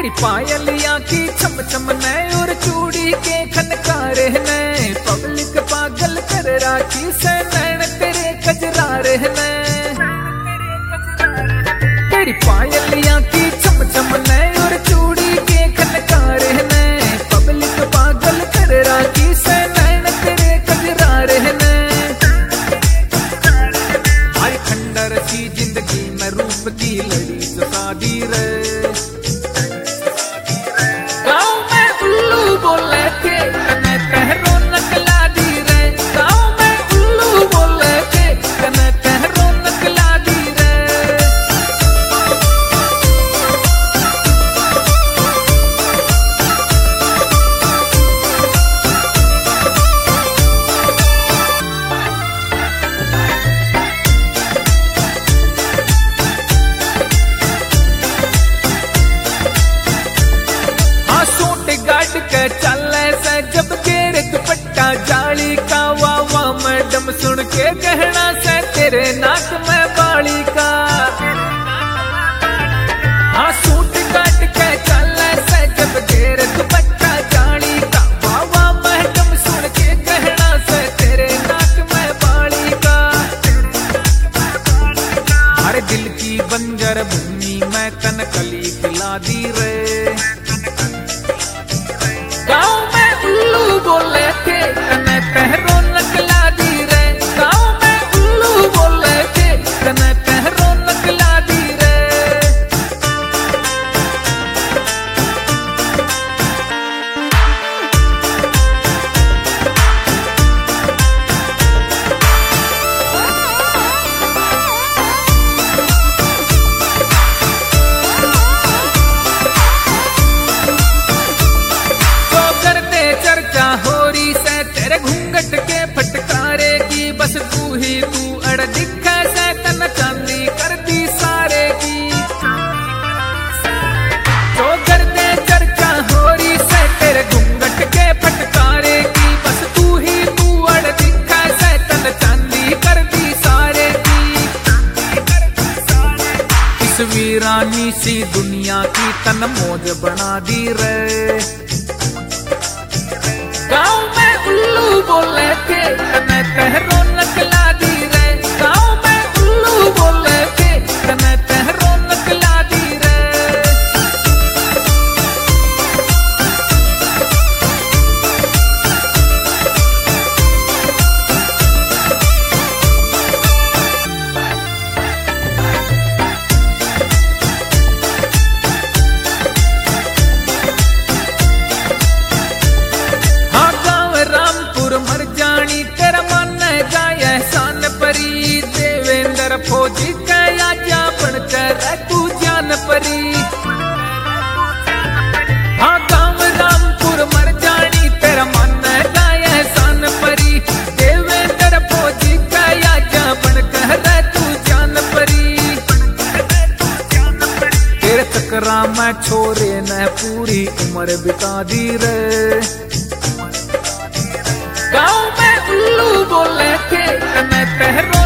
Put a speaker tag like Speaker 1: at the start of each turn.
Speaker 1: तेरी पायलियां की छम छम नए और चूड़ी के खनकारे नए, पब्लिक पागल कर राखी से नैन तेरे कजरारे नए। तेरी पायलियां की छम छम नए और चूड़ी के खनकारे नए, पब्लिक पागल कर राखी से नैन तेरे कजरारे नए। आज खंडर की जिंदगी में रूप की लड़ी जो शादी रे, बोले थे कने तहरो नकला दी रे, गाँव में उल्लू बोले थे कने तहरो नकला दी रे। हाँ सूट गाड़ के चले से जब तेरे दुपट्टा जाली का, वाह वाह मैडम सुन के कहना से तेरे नाक में बाली का। हाँ सूट काट के चले से जब तेरे दुपट्टा जाली का, वाह वाह मैडम सुन के कहना से तेरे नाक में बाली का। हर दिल की बंजर भूमि में कनकली खिला दी रे, गाँव में उल्लू बोले थे कने तहरो नकला दी रे, गाँव में उल्लू बोले थे कने तहरो नकला दी रे। होरी से तेरे घूंघट के फटकारे की, बस तू ही तू अड़ दिखा से तन चांदी कर दी सारे की। जो कर दे चर्चा होरी से तेरे घूंघट के फटकारे की, बस तू ही तू अड़ दिखा से तन चांदी कर दी सारे की। इस वीरानी सी दुनिया की तन मौज बना दी रे, गाँव में उल्लू बोले थे कने तहरो नकला दी रे, गाँव में उल्लू बोले थे कने तहरो नकला दी रे। मर जानी तेरा मन गाय एहसान परी, देवेंद्र फौजी कया जा बनकर तू जान परी। हाँ गाँव रामपुर मर जानी तेरा मन गाय एहसान परी, देवेंद्र फौजी कया जा बनकर तू जान परी। तेरे चक्रा में छोरे ने पूरी उम्र बिता दी रे, गाँव में उल्लू बोले थे कने तहरो